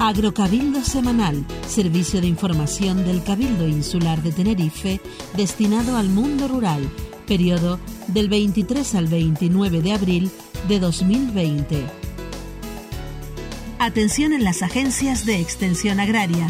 Agrocabildo Semanal, servicio de información del Cabildo Insular de Tenerife destinado al mundo rural, periodo del 23 al 29 de abril de 2020. Atención en las agencias de extensión agraria.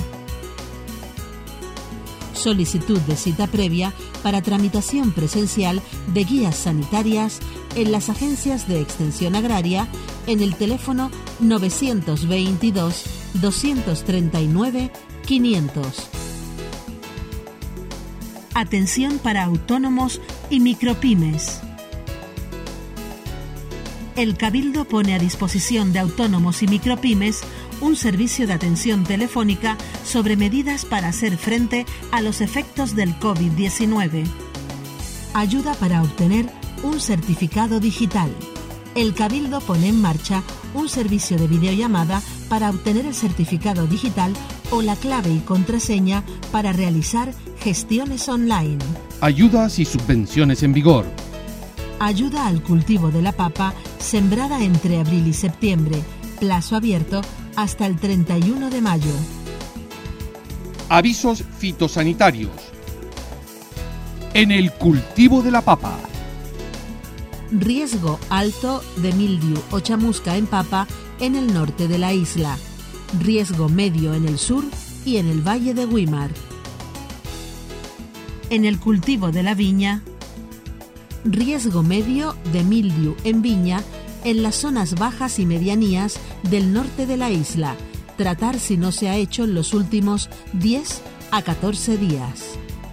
Solicitud de cita previa para tramitación presencial de guías sanitarias en las agencias de extensión agraria en el teléfono 922 239 500. Atención para autónomos y micropymes. El Cabildo pone a disposición de autónomos y micropymes un servicio de atención telefónica sobre medidas para hacer frente a los efectos del COVID-19. Ayuda para obtener un certificado digital. El Cabildo pone en marcha un servicio de videollamada para obtener el certificado digital o la clave y contraseña para realizar gestiones online. Ayudas y subvenciones en vigor. Ayuda al cultivo de la papa sembrada entre abril y septiembre, plazo abierto hasta el 31 de mayo. Avisos fitosanitarios. En el cultivo de la papa. Riesgo alto de mildiu o chamusca en papa en el norte de la isla. Riesgo medio en el sur y en el valle de Güímar. En el cultivo de la viña. Riesgo medio de mildiu en viña en las zonas bajas y medianías del norte de la isla. Tratar si no se ha hecho en los últimos 10 a 14 días.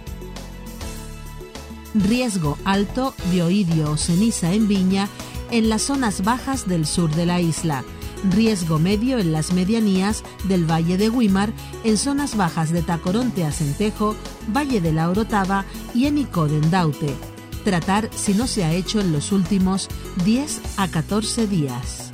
Riesgo alto de oidio o ceniza en viña en las zonas bajas del sur de la isla. Riesgo medio en las medianías del Valle de Güímar, en zonas bajas de Tacoronte a Centejo, Valle de la Orotava y en Icoden-Daute. Tratar si no se ha hecho en los últimos 10 a 14 días.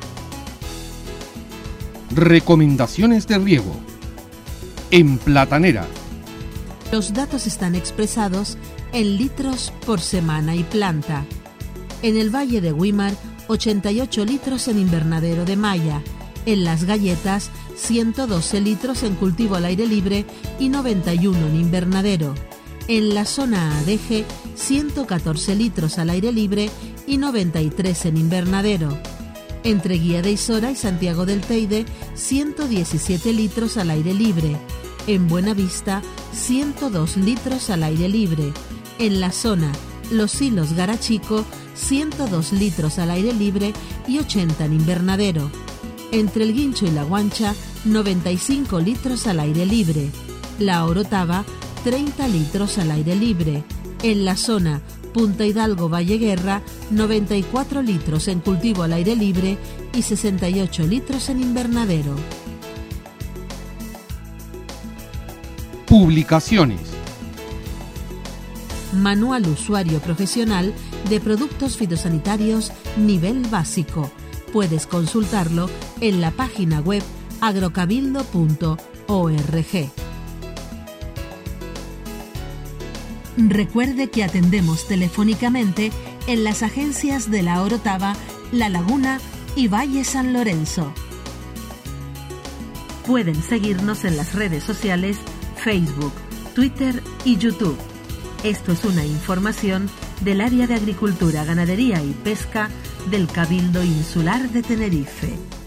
Recomendaciones de riego. En Platanera. Los datos están expresados en litros por semana y planta. En el Valle de Güímar, 88 litros en invernadero de malla. En Las Galletas, 112 litros en cultivo al aire libre y 91 en invernadero. En la zona Adeje, 114 litros al aire libre y 93 en invernadero. Entre Guía de Isora y Santiago del Teide, 117 litros al aire libre. En Buenavista, 102 litros al aire libre. En la zona Los Silos Garachico, 102 litros al aire libre y 80 en invernadero. Entre el Guincho y la Guancha, 95 litros al aire libre. La Orotava, 30 litros al aire libre. En la zona Punta Hidalgo Valle Guerra, 94 litros en cultivo al aire libre y 68 litros en invernadero. Publicaciones. Manual Usuario Profesional de Productos Fitosanitarios Nivel Básico. Puedes consultarlo en la página web agrocabildo.org. Recuerde que atendemos telefónicamente en las agencias de La Orotava, La Laguna y Valle San Lorenzo. Pueden seguirnos en las redes sociales Facebook, Twitter y YouTube. Esto es una información del Área de Agricultura, Ganadería y Pesca del Cabildo Insular de Tenerife.